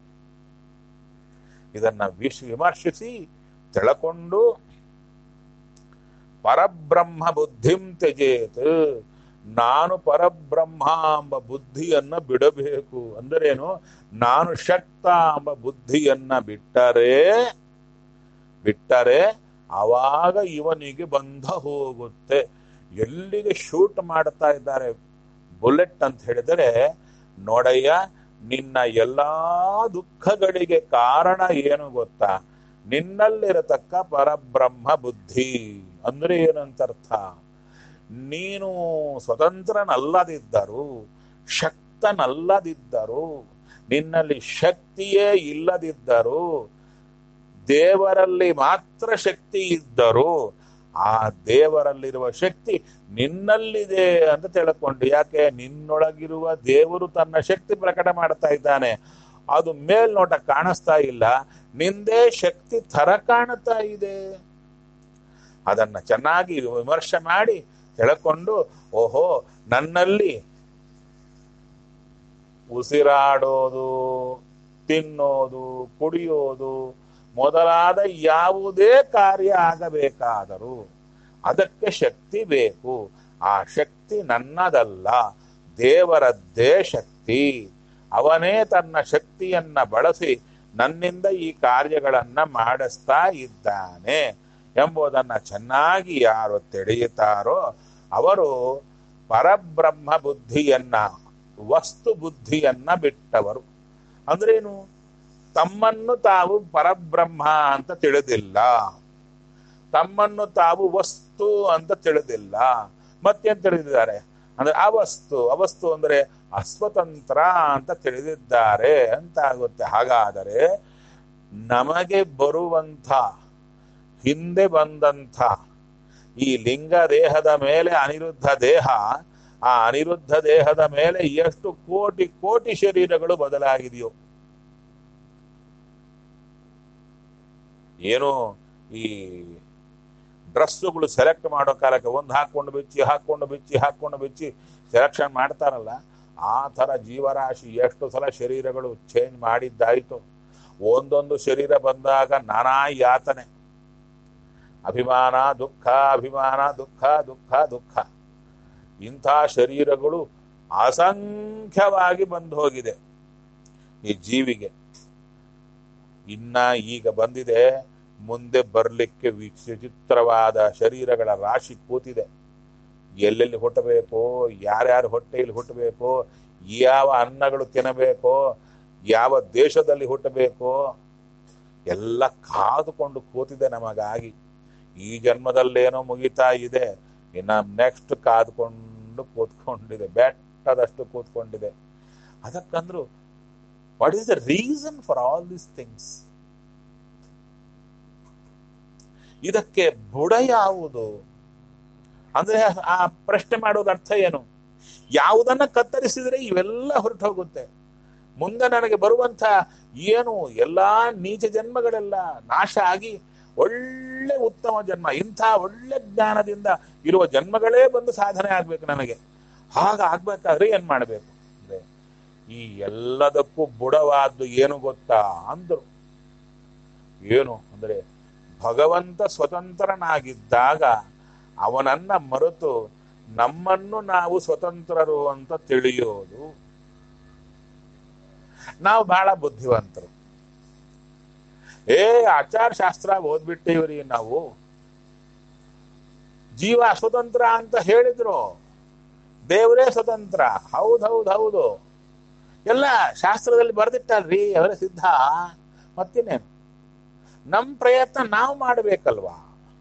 ಇದನ್ನ ವಿಮರ್ಶಿಸಿ ತಿಳ್ಕೊಂಡು ಪರಬ್ರಹ್ಮ ಬುದ್ಧಿಂ ತ್ಯಜೇತ್, ನಾನು ಪರಬ್ರಹ್ಮ ಎಂಬ ಬುದ್ಧಿಯನ್ನ ಬಿಡಬೇಕು. ಅಂದರೇನು, ನಾನು ಶಕ್ತ ಎಂಬ ಬುದ್ಧಿಯನ್ನ ಬಿಟ್ಟರೆ ಆವಾಗ ಇವನಿಗೆ ಬಂಧ ಹೋಗುತ್ತೆ. ಎಲ್ಲಿಗೆ ಶೂಟ್ ಮಾಡ್ತಾ ಇದ್ದಾರೆ ಬುಲೆಟ್ ಅಂತ ಹೇಳಿದರೆ, ನೋಡಯ್ಯ ನಿನ್ನ ಎಲ್ಲಾ ದುಃಖಗಳಿಗೆ ಕಾರಣ ಏನು ಗೊತ್ತಾ, ನಿನ್ನಲ್ಲಿರತಕ್ಕ ಪರಬ್ರಹ್ಮ ಬುದ್ಧಿ. ಅಂದ್ರೆ ಏನಂತರ್ಥ, ನೀನು ಸ್ವತಂತ್ರನಲ್ಲದಿದ್ದರು, ಶಕ್ತನಲ್ಲದಿದ್ದರು, ನಿನ್ನಲ್ಲಿ ಶಕ್ತಿಯೇ ಇಲ್ಲದಿದ್ದರು, ದೇವರಲ್ಲಿ ಮಾತ್ರ ಶಕ್ತಿ ಇದ್ದರು, ಆ ದೇವರಲ್ಲಿರುವ ಶಕ್ತಿ ನಿನ್ನಲ್ಲಿದೆ ಅಂತ ತಿಳ್ಕೊಂಡು. ಯಾಕೆ, ನಿನ್ನೊಳಗಿರುವ ದೇವರು ತನ್ನ ಶಕ್ತಿ ಪ್ರಕಟ ಮಾಡ್ತಾ ಇದ್ದಾನೆ, ಅದು ಮೇಲ್ನೋಟ ಕಾಣಿಸ್ತಾ ಇಲ್ಲ, ನಿಂದೇ ಶಕ್ತಿ ಥರ ಕಾಣ್ತಾ ಇದೆ. ಅದನ್ನ ಚೆನ್ನಾಗಿ ವಿಮರ್ಶೆ ಮಾಡಿ ತಿಳ್ಕೊಂಡು, ಓಹೋ ನನ್ನಲ್ಲಿ ಉಸಿರಾಡೋದು, ತಿನ್ನೋದು, ಕುಡಿಯೋದು ಮೊದಲಾದ ಯಾವುದೇ ಕಾರ್ಯ ಆಗಬೇಕಾದರೂ ಅದಕ್ಕೆ ಶಕ್ತಿ ಬೇಕು. ಆ ಶಕ್ತಿ ನನ್ನದಲ್ಲ, ದೇವರದ್ದೇ ಶಕ್ತಿ. ಅವನೇ ತನ್ನ ಶಕ್ತಿಯನ್ನ ಬಳಸಿ ನನ್ನಿಂದ ಈ ಕಾರ್ಯಗಳನ್ನ ಮಾಡಿಸ್ತಾ ಇದ್ದಾನೆ ಎಂಬುದನ್ನು ಚೆನ್ನಾಗಿ ಯಾರು ತಿಳಿಯುತ್ತಾರೋ ಅವರು ಪರಬ್ರಹ್ಮ ಬುದ್ಧಿಯನ್ನ, ವಸ್ತು ಬುದ್ಧಿಯನ್ನ ಬಿಟ್ಟವರು. ಅಂದ್ರೇನು, ತಮ್ಮನ್ನು ತಾವು ಪರಬ್ರಹ್ಮ ಅಂತ ತಿಳಿದಿಲ್ಲ, ತಮ್ಮನ್ನು ತಾವು ವಸ್ತು ಅಂತ ತಿಳಿದಿಲ್ಲ, ಮತ್ತೇನ್ ತಿಳಿದಿದ್ದಾರೆ ಅಂದ್ರೆ ಅವಸ್ತು. ಅವಸ್ತು ಅಂದ್ರೆ ಅಸ್ವತಂತ್ರ ಅಂತ ತಿಳಿದಿದ್ದಾರೆ ಅಂತ ಆಗುತ್ತೆ. ಹಾಗಾದರೆ ನಮಗೆ ಬರುವಂಥ, ಹಿಂದೆ ಬಂದಂಥ ಈ ಲಿಂಗ ದೇಹದ ಮೇಲೆ ಅನಿರುದ್ಧ ದೇಹ, ಆ ಅನಿರುದ್ಧ ದೇಹದ ಮೇಲೆ ಎಷ್ಟು ಕೋಟಿ ಕೋಟಿ ಶರೀರಗಳು ಬದಲಾಗಿದೆಯೋ. ಏನು ಈ ಡ್ರೆಸ್ಸುಗಳು ಸೆಲೆಕ್ಟ್ ಮಾಡೋ ಕಾಲಕ್ಕೆ ಒಂದು ಹಾಕೊಂಡು ಬಿಚ್ಚಿ ಸೆಲೆಕ್ಷನ್ ಮಾಡ್ತಾರಲ್ಲ, ಆ ಥರ ಜೀವರಾಶಿ ಎಷ್ಟು ಸಲ ಶರೀರಗಳು ಚೇಂಜ್ ಮಾಡಿದ್ದಾಯಿತು. ಒಂದೊಂದು ಶರೀರ ಬಂದಾಗ ನಾನಾ ಯಾತನೆ, ಅಭಿಮಾನ ದುಃಖ, ಅಭಿಮಾನ ದುಃಖ, ದುಃಖ ದುಃಖ. ಇಂಥ ಶರೀರಗಳು ಅಸಂಖ್ಯವಾಗಿ ಬಂದು ಹೋಗಿದೆ ಈ ಜೀವಿಗೆ. ಇನ್ನ ಈಗ ಬಂದಿದೆ, ಮುಂದೆ ಬರಲಿಕ್ಕೆ ವಿಚಿತ್ರವಾದ ಶರೀರಗಳ ರಾಶಿ ಕೂತಿದೆ. ಎಲ್ಲೆಲ್ಲಿ ಹುಟ್ಟಬೇಕೋ, ಯಾರ್ಯಾರ ಹೊಟ್ಟೆಯಲ್ಲಿ ಹುಟ್ಟಬೇಕೋ, ಯಾವ ಅನ್ನಗಳು ತಿನ್ನಬೇಕೋ, ಯಾವ ದೇಶದಲ್ಲಿ ಹುಟ್ಟಬೇಕೋ ಎಲ್ಲ ಕಾದುಕೊಂಡು ಕೂತಿದೆ ನಮಗಾಗಿ. ಈ ಜನ್ಮದಲ್ಲೇನೋ ಮುಗಿತಾ ಇದೆ, ಇನ್ನು ನೆಕ್ಸ್ಟ್ ಕಾದ್ಕೊಂಡು ಕೂತ್ಕೊಂಡಿದೆ, ಬೆಟ್ಟದಷ್ಟು ಕೂತ್ಕೊಂಡಿದೆ. ಅದಕ್ಕಂದ್ರು what is the reason for all these things? ಇದಕ್ಕೆ ಬುಡ ಯಾವುದು ಅಂದ್ರೆ ಆ ಪ್ರಶ್ನೆ ಮಾಡೋದು ಅರ್ಥ ಏನು? ಯಾವುದನ್ನ ಕತ್ತರಿಸಿದ್ರೆ ಇವೆಲ್ಲ ಹೊರಟು ಹೋಗುತ್ತೆ. ಮುಂದೆ ನನಗೆ ಬರುವಂತ ಏನು ಎಲ್ಲಾ ನೀಚ ಜನ್ಮಗಳೆಲ್ಲ ನಾಶ ಆಗಿ ಒಳ್ಳೆ ಉತ್ತಮ ಜನ್ಮ, ಇಂಥ ಒಳ್ಳೆ ಜ್ಞಾನದಿಂದ ಇರುವ ಜನ್ಮಗಳೇ ಬಂದು ಸಾಧನೆ ಆಗ್ಬೇಕು ನನಗೆ. ಹಾಗಾಗ್ಬೇಕಾದ್ರೆ ಏನ್ ಮಾಡ್ಬೇಕು ಅಂದ್ರೆ, ಈ ಎಲ್ಲದಕ್ಕೂ ಬುಡವಾದ್ದು ಏನು ಗೊತ್ತಾ ಅಂದ್ರು. ಏನು ಅಂದ್ರೆ, ಭಗವಂತ ಸ್ವತಂತ್ರನಾಗಿದ್ದಾಗ ಅವನನ್ನ ಮರೆತು ನಮ್ಮನ್ನು ನಾವು ಸ್ವತಂತ್ರರು ಅಂತ ತಿಳಿಯೋದು. ನಾವು ಬಹಳ ಬುದ್ಧಿವಂತರು. ಆಚಾರ ಶಾಸ್ತ್ರ ಓದ್ಬಿಟ್ಟಿವ್ರಿ ನಾವು, ಜೀವ ಸ್ವತಂತ್ರ ಅಂತ ಹೇಳಿದ್ರು, ದೇವರೇ ಸ್ವತಂತ್ರ. ಹೌದು ಎಲ್ಲ ಶಾಸ್ತ್ರದಲ್ಲಿ ಬರ್ದಿಟ್ಟಲ್ರಿ, ಅವರೇ ಸಿದ್ಧ. ಮತ್ತಿನ್ನೇನು, ನಮ್ ಪ್ರಯತ್ನ ನಾವು ಮಾಡ್ಬೇಕಲ್ವಾ?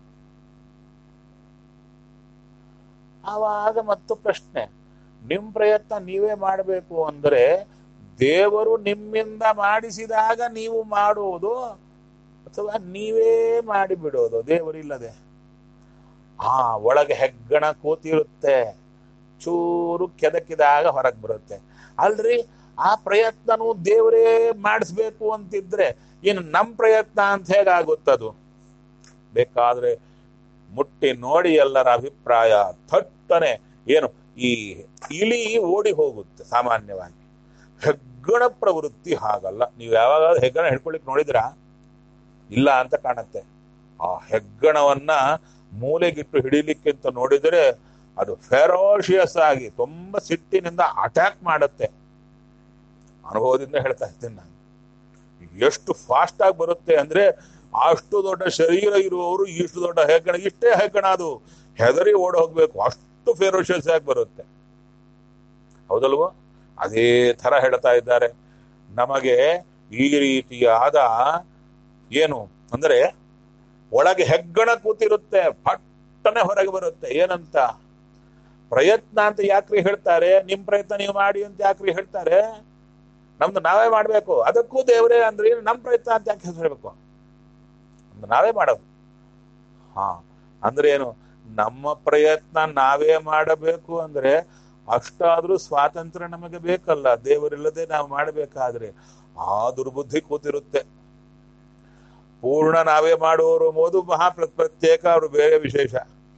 ಆವಾಗ ಮತ್ತು ಪ್ರಶ್ನೆ, ನಿಮ್ ಪ್ರಯತ್ನ ನೀವೇ ಮಾಡಬೇಕು ಅಂದ್ರೆ ದೇವರು ನಿಮ್ಮಿಂದ ಮಾಡಿಸಿದಾಗ ನೀವು ಮಾಡುವುದು ಅಥವಾ ನೀವೇ ಮಾಡಿಬಿಡೋದು ದೇವರಿಲ್ಲದೆ? ಒಳಗೆ ಹೆಗ್ಗಣ ಕೂತಿರುತ್ತೆ, ಚೂರು ಕೆದಕಿದಾಗ ಹೊರಗೆ ಬರುತ್ತೆ ಅಲ್ರಿ. ಆ ಪ್ರಯತ್ನನೂ ದೇವರೇ ಮಾಡಿಸ್ಬೇಕು ಅಂತಿದ್ರೆ ಇನ್ನು ನಮ್ಮ ಪ್ರಯತ್ನ ಅಂತ ಹೇಗಾಗುತ್ತದು? ಬೇಕಾದ್ರೆ ಮುಟ್ಟಿ ನೋಡಿ ಎಲ್ಲರ ಅಭಿಪ್ರಾಯ ಥಟ್ಟನೆ ಏನು ಈ ಇಲಿ ಓಡಿ ಹೋಗುತ್ತೆ ಸಾಮಾನ್ಯವಾಗಿ. ಹೆಗ್ಗಣ ಪ್ರವೃತ್ತಿ ಹಾಗಲ್ಲ. ನೀವು ಯಾವಾಗ ಹೆಗ್ಗಣ ಹಿಡ್ಕೊಳ್ಳಿಕ್ ನೋಡಿದ್ರಾ? ಇಲ್ಲ ಅಂತ ಕಾಣುತ್ತೆ. ಆ ಹೆಗ್ಗಣವನ್ನ ಮೂಲೆಗಿಟ್ಟು ಹಿಡಿಲಿಕ್ಕಿಂತ ನೋಡಿದರೆ ಅದು ಫೆರೋಷಿಯಸ್ ಆಗಿ ತುಂಬಾ ಸಿಟ್ಟಿನಿಂದ ಅಟ್ಯಾಕ್ ಮಾಡುತ್ತೆ. ಅನುಭವದಿಂದ ಹೇಳ್ತಾ ಇದ್ದೇನೆ ನಾನು. ಎಷ್ಟು ಫಾಸ್ಟ್ ಆಗಿ ಬರುತ್ತೆ ಅಂದ್ರೆ ಅಷ್ಟು ದೊಡ್ಡ ಶರೀರ ಇರುವವರು ಇಷ್ಟು ದೊಡ್ಡ ಹೆಗ್ಗಣ, ಇಷ್ಟೇ ಹೆಗ್ಗಣ ಅದು ಹೆದರಿ ಓಡಿ ಹೋಗ್ಬೇಕು, ಅಷ್ಟು ಫೆರೋಷಿಯಸ್ ಆಗಿ ಬರುತ್ತೆ. ಹೌದಲ್ವೋ? ಅದೇ ತರ ಹೇಳ್ತಾ ಇದ್ದಾರೆ. ನಮಗೆ ಈ ರೀತಿಯಾದ ಏನು ಅಂದ್ರೆ ಒಳಗೆ ಹೆಗ್ಗಣ ಕೂತಿರುತ್ತೆ, ಪಟ್ಟನೆ ಹೊರಗೆ ಬರುತ್ತೆ. ಏನಂತ? ಪ್ರಯತ್ನ ಅಂತ ಯಾಕ್ರಿ ಹೇಳ್ತಾರೆ? ನಿಮ್ ಪ್ರಯತ್ನ ನೀವು ಮಾಡಿ ಅಂತ ಯಾಕ್ರಿ ಹೇಳ್ತಾರೆ? ನಮ್ದು ನಾವೇ ಮಾಡ್ಬೇಕು. ಅದಕ್ಕೂ ದೇವರೇ ಅಂದ್ರೆ ನಮ್ ಪ್ರಯತ್ನ ಅಂತ ಯಾಕೆ ಹೇಳ್ಬೇಕು? ನಮ್ದು ನಾವೇ ಮಾಡೋದು. ಹಾ ಅಂದ್ರೆ ಏನು? ನಮ್ಮ ಪ್ರಯತ್ನ ನಾವೇ ಮಾಡಬೇಕು ಅಂದ್ರೆ ಅಷ್ಟಾದ್ರೂ ಸ್ವಾತಂತ್ರ್ಯ ನಮಗೆ ಬೇಕಲ್ಲ. ದೇವರಿಲ್ಲದೆ ನಾವು ಮಾಡಬೇಕಾದ್ರೆ ಆ ದುರ್ಬುದ್ಧಿ ಕೂತಿರುತ್ತೆ. ಪೂರ್ಣ ನಾವೇ ಮಾಡುವವರು ಮೋದು ಪ್ರತ್ಯೇಕ, ಅವರು ಬೇರೆ ವಿಶೇಷ.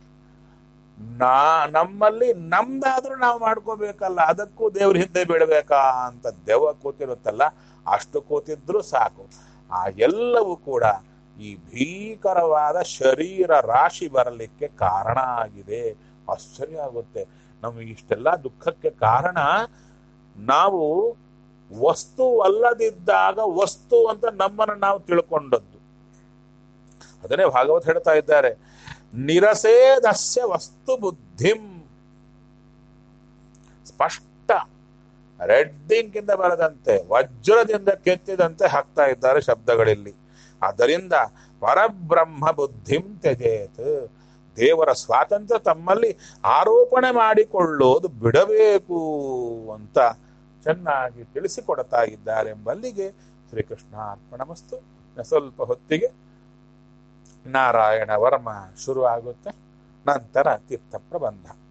ನಮ್ಮಲ್ಲಿ ನಮ್ದಾದ್ರೂ ನಾವು ಮಾಡ್ಕೋಬೇಕಲ್ಲ, ಅದಕ್ಕೂ ದೇವ್ರ ಹಿಂದೆ ಬೀಳ್ಬೇಕಾ ಅಂತ ದೆವ್ವ ಕೂತಿರುತ್ತಲ್ಲ, ಅಷ್ಟು ಕೂತಿದ್ರು ಸಾಕು. ಆ ಎಲ್ಲವೂ ಕೂಡ ಈ ಭೀಕರವಾದ ಶರೀರ ರಾಶಿ ಬರಲಿಕ್ಕೆ ಕಾರಣ ಆಗಿದೆ. ಆಶ್ಚರ್ಯ ಆಗುತ್ತೆ. ನಮಗೆ ಇಷ್ಟೆಲ್ಲ ದುಃಖಕ್ಕೆ ಕಾರಣ ನಾವು ವಸ್ತು ಅಲ್ಲದಿದ್ದಾಗ ವಸ್ತು ಅಂತ ನಮ್ಮನ್ನು ನಾವು ತಿಳ್ಕೊಂಡದ್ದು. ಅದನ್ನೇ ಭಾಗವತ್ ಹೇಳ್ತಾ ಇದ್ದಾರೆ, ನಿರಸೇದಸ್ಯ ವಸ್ತು ಬುದ್ಧಿಂ. ಸ್ಪಷ್ಟ ರೆಡ್ಡಿಂಗ್ ಇಂದ ಬರದಂತೆ ವಜ್ರದಿಂದ ಕೆತ್ತಿದಂತೆ ಹಾಕ್ತಾ ಇದ್ದಾರೆ ಶಬ್ದಗಳಲ್ಲಿ. ಆದ್ದರಿಂದ ಪರಬ್ರಹ್ಮ ಬುದ್ಧಿಂ ತ್ಯಜೇತ್. ದೇವರ ಸ್ವಾತಂತ್ರ್ಯ ತಮ್ಮಲ್ಲಿ ಆರೋಪಣೆ ಮಾಡಿಕೊಳ್ಳೋದು ಬಿಡಬೇಕು ಅಂತ ಚೆನ್ನಾಗಿ ತಿಳಿಸಿಕೊಡ್ತಾ ಇದ್ದಾರೆಂಬಲ್ಲಿಗೆ ಶ್ರೀಕೃಷ್ಣ ಅರ್ಪಣಮಸ್ತು. ಸ್ವಲ್ಪ ಹೊತ್ತಿಗೆ ನಾರಾಯಣ ವರ್ಮ ಶುರು ಆಗುತ್ತೆ, ನಂತರ ತೀರ್ಥ ಪ್ರಬಂಧ.